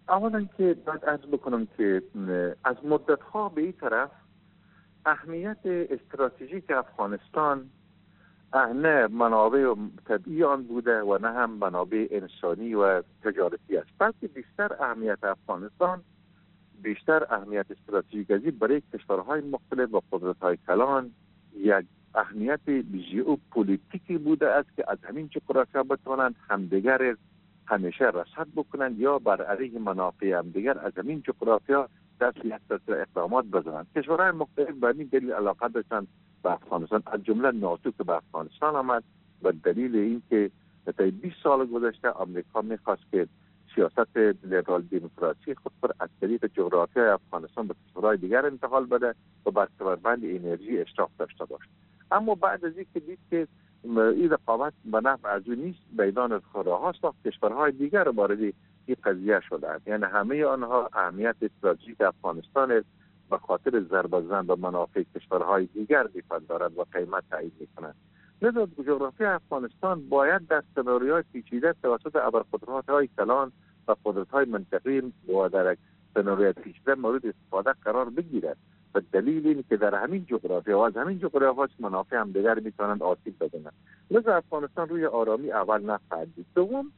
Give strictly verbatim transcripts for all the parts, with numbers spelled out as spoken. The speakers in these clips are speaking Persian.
اولا که باید عرض بکنم که از مدت ها به این طرف اهمیت استراتژیک افغانستان نه منابع طبیعی آن بوده و نه هم منابع انسانی و تجارتی است، بلکه بیشتر اهمیت افغانستان بیشتر اهمیت استراتژیکی برای کشورهای مختلف و قدرت‌های کلان یک اهمیت ژئوپلیتیکی بوده است که از همین جغرافیا بتوانند همدیگر همیشه رصد بکنند یا بر علیه منافع همدیگر از همین جغرافیا دست یک سلسله اقدامات بزنند. کشورهای مختلف به این دلیل علاقه داشتند به افغانستان، از جمله ناتو که به افغانستان آمد به دلیل اینکه طی بیست سال گذشته آمریکا می‌خواست که سیاست لیبرال دموکراسی خود پر از طریق جغرافیای افغانستان به کشورهای دیگر انتقال بده و بر کمربند انرژی اشراف داشته باشد. اما بعد از اینکه دید که این رقابت به نفع از او نیست، میدان خودروها ساخت، کشورهای دیگر وارد این قضیه شدند. یعنی همه آنها اهمیت استراتژیک افغانستان به خاطر ضربه زدن به منافع کشورهای دیگر می‌پندارند و قیمت تعیین می‌کنند. لذا جغرافی افغانستان باید در سناریوهای پیچیده توسط ابرقدرت‌های کلان و قدرت‌های منطقه‌ای و در سناریوهای پیچیده مورد استفاده قرار بگیرد، به دلیل اینکه در همین جغرافیا و از همین جغرافیا منافع هم دیگر میتونند آسیب بزنند. لذا افغانستان روی آرامی اول نخواهد بود. دوم،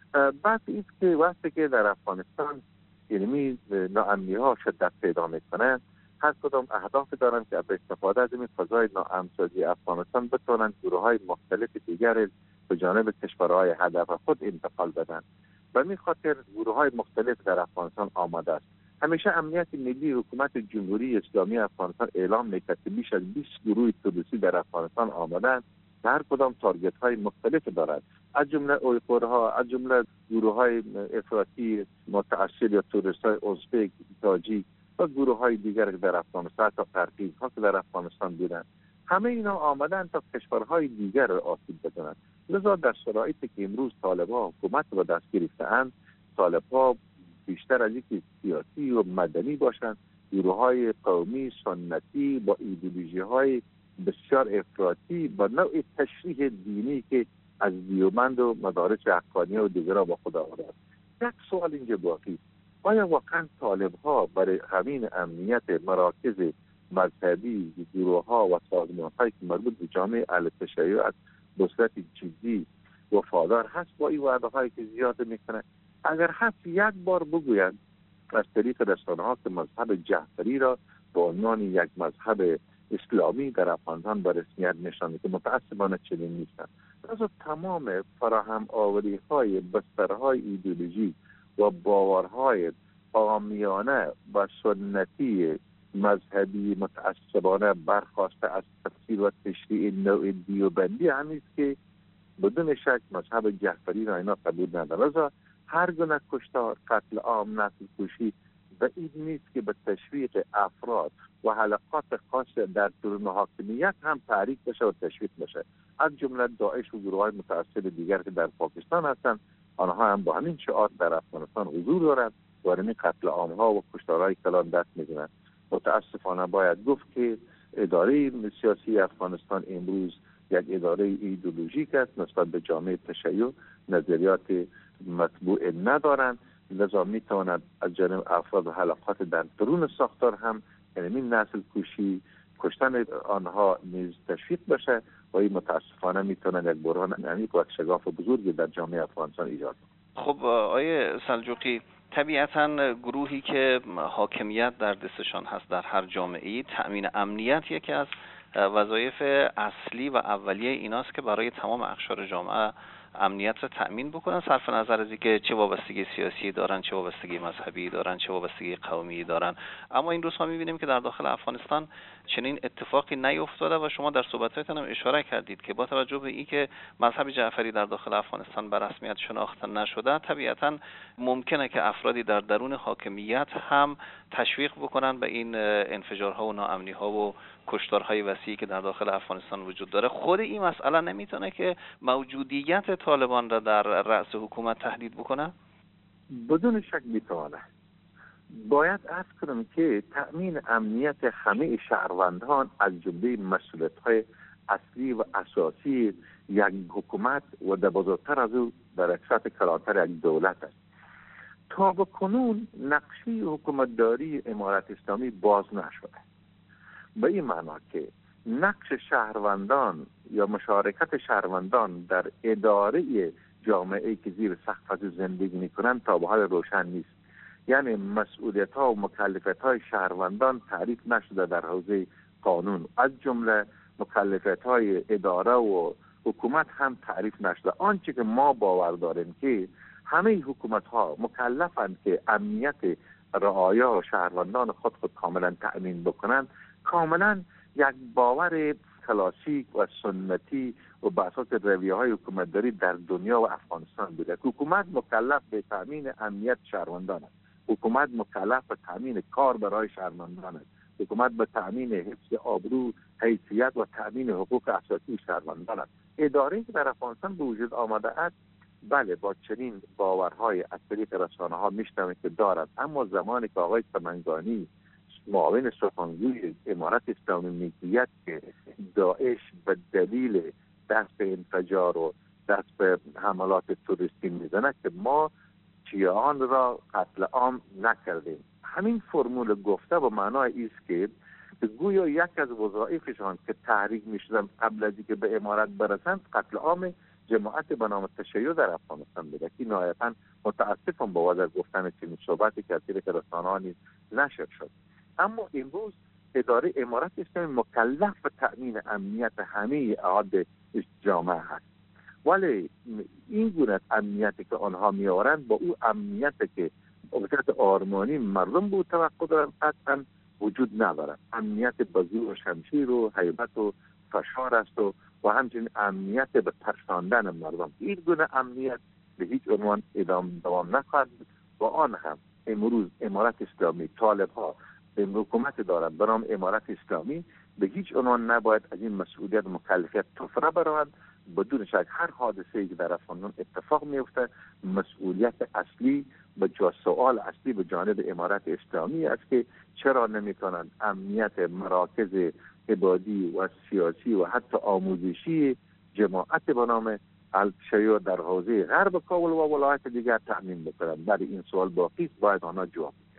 بعد این که وقتی که در افغانستان یعنی ناامنی‌ها شدت پیدا میکنند، هر کدام اهداف دارند که به استفاده از این فضای ناامن‌سازی افغانستان بتوانند گروه‌های مختلف دیگر به جانب کشورهای هدف خود انتقال بدن. به این خاطر گروه‌های مختلف در افغانستان آمده است. همیشه امنیت ملی حکومت جمهوری اسلامی افغانستان اعلام می‌کرد که بیش از بیست گروه تروریستی در افغانستان آمدند که هر کدام تارگت‌های مختلف دارند، از جمله اویغورها، از جمله گروه‌های افراطی متعصب یا تروریست‌های ازبک، تاجیک و گروه‌های دیگر که در افغانستان تا ترکیب‌ها که در افغانستان بودند، همه اینا آمدند تا کشورهای دیگر را آسیب بزنند. لذا در شرایطی که امروز طالب‌ها حکومت را دست گرفته‌اند، طالب‌ها بیشتر از اینکه سیاسی و مدنی باشند، گروه‌های قومی سنتی با ایدئولوژی‌های بسیار افراطی با نوع تشریح دینی که از دیوبند و مدارس حقانیه و دیگر با خود آورد. یک سوال اینجا باقی، آیا واقعا طالب‌ها برای همین امنیت مراکز مذهبی، گروه‌ها و سازمان‌هایی که مربوط به جامعه اهل تشیع است به صورت جدی وفادار هست با این وعده‌هایی که زیاد میکنه؟ اگر هست یک بار بگویند از طریق رسانه‌ها که مذهب جعفری را به عنوان یک مذهب اسلامی در افغانستان به رسمیت نشان میده. متأسفانه چنین نیستند. از تمام فراهم آوری‌های بسترهای ایدئولوژی و باورهای عامیانه و سنتی مذهبی متعصبانه برخواسته از تفسیر و تشریع نوع دیوبندی همیست که بدون شک مذهب جعفری را اینا قبول ندارند. لذا هر گونه کشتار، قتل عام، نسل کشی به این نیست که به تشویق افراد و حلقات خاص در درون حاکمیت هم تحریک بشه و تشویق بشه. از جمله داعش و گروه‌های متعصب دیگر که در پاکستان هستند، آنها هم با همین شعار در افغانستان حضور دارند و همین قتل عام‌ها و کشتارهای کلان دست می‌زنند. متاسفانه باید گفت که اداره سیاسی افغانستان امروز یک اداره ایدئولوژیک است، نسبت به جامعه تشیع نظریات مطبوع ندارند. لذا میتواند از جانب افراد و حلقات در درون ساختار هم یعنی این نسل کشی، کشتن آنها نیز تشویق بشه و این متاسفانه میتواند یک بحران عمیق و شگاف بزرگی در جامعه افغانستان ایجاد کنه. خب آقای سلجوقی، طبیعتاً گروهی که حاکمیت در دستشان هست در هر جامعه‌ای، تأمین امنیت یکی از وظایف اصلی و اولیه ایناست که برای تمام اقشار جامعه امنیت را تأمین بکنن، صرف نظر از اینکه چه وابستگی سیاسی دارن، چه وابستگی مذهبی دارن، چه وابستگی قومی دارن. اما این روزها می‌بینیم که در داخل افغانستان چنین اتفاقی نیفتاده و شما در صحبت‌هایتان هم اشاره کردید که با توجه به اینکه مذهب جعفری در داخل افغانستان به رسمیت شناخته نشده، طبیعتاً ممکنه که افرادی در درون حاکمیت هم تشویق بکنن به این انفجارها و ناامنی‌ها و کشتارهای وسیعی که در داخل افغانستان وجود داره. خود این مسئله نمیتونه که موجودیت طالبان را در رأس حکومت تهدید بکنه؟ بدون شک میتونه. باید عرض کنم که تأمین امنیت همه شهروندان از جمله مسئولیت‌های اصلی و اساسی یک حکومت و در بزرگتر از او در اکثر کلانتر یک دولت است. تا به کنون نقشه حکومتداری امارت اسلامی باز نشده، به این معنا که نقش شهروندان یا مشارکت شهروندان در اداره جامعه‌ای که زیر سقف زندگی می‌کنند تا به حال روشن نیست. یعنی مسئولیت‌ها و مکلفیت‌های شهروندان تعریف نشده در حوزه قانون، از جمله مکلفیت‌های اداره و حکومت هم تعریف نشده. آنچه که ما باور داریم که همه حکومت‌ها مکلفند که امنیت رعایا و شهروندان خود خود کاملا تأمین بکنند، کاملا یک باور کلاسیک و سنتی و به اساس رویه‌های حکومتداری در دنیا و افغانستان بوده. حکومت مکلف به تأمین امنیت شهروندان است. حکومت مکلف به تأمین کار برای شهروندان است. حکومت به تأمین حفظ آبرو، حیثیت و تأمین حقوق اساسی شهروندان است. اداره‌ای که در افغانستان به وجود آمده است، بله با چنین باورهای از طریق رسانه‌ها میشنویم که دارد، اما زمانی که آقای سمنگانی معاون سخنگوی امارت اسلامی میگوید که داعش به دلیل دست به انفجار و دست به حملات توریستی میزند که ما شیعان را قتل عام نکردیم، همین فرمول گفته به معنای است که گویا یک از وظایفشان که تحریک میشدن قبل از اینکه به امارت برسند قتل عام جماعت به نام تشیع در افغانستان بوده که نهایتا متاسفم با وجه گفتن چنین صحبتی که از طریق رسانه‌ها نیز نشر شد. اما امروز اداره امارت اسلامی مکلف به تأمین امنیت همه اعضای جامعه هست، ولی این گونه امنیتی که آنها میآورند با او امنیتی که به صورت آرمانی مردم به توقع دارند قطعا وجود ندارد. امنیت با زور و شمشیر و هیبت و فشار است و و همچنین امنیت به ترساندن مردم. این گونه امنیت به هیچ عنوان ادامه دوام نخواهد و آن هم امروز امارت اسلامی طالب ها به حکومت دارند به نام امارت اسلامی به هیچ عنوان نباید از این مسئولیت و مکلفیت تفره برآورند. بدون شک هر حادثه‌ای که در افغانستان اتفاق میفته مسئولیت اصلی به جا سوال اصلی به جانب امارت اسلامی است که چرا نمی‌توانند امنیت مراکز عبادی و سیاسی و حتی آموزشی جماعت به نام التشیع در حوزه غرب کابل و ولایت دیگر تأمین بکنند. برای این سوال باقی است، باید آنها جواب